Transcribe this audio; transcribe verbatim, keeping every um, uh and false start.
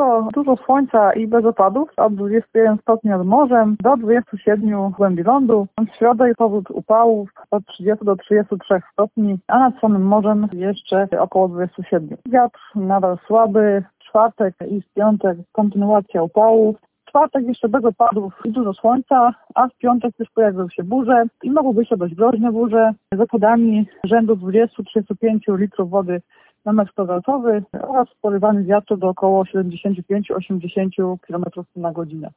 jutro dużo słońca i bez opadów, od dwudziestu jeden stopni nad morzem do dwudziestu siedmiu w głębi lądu. W środę powrót upałów od trzydziestu do trzydziestu trzech stopni, a nad samym morzem jeszcze około dwudziestu siedmiu. Wiatr nadal słaby, czwartek i w piątek kontynuacja upałów. W czwartek jeszcze bez opadów i dużo słońca, a w piątek już pojawią się burze i mogą być to dość groźne burze z opadami rzędu dwudziestu do trzydziestu pięciu litrów wody na metr kwadratowy oraz porywany wiatru do około siedemdziesięciu pięciu do osiemdziesięciu kilometrów na godzinę.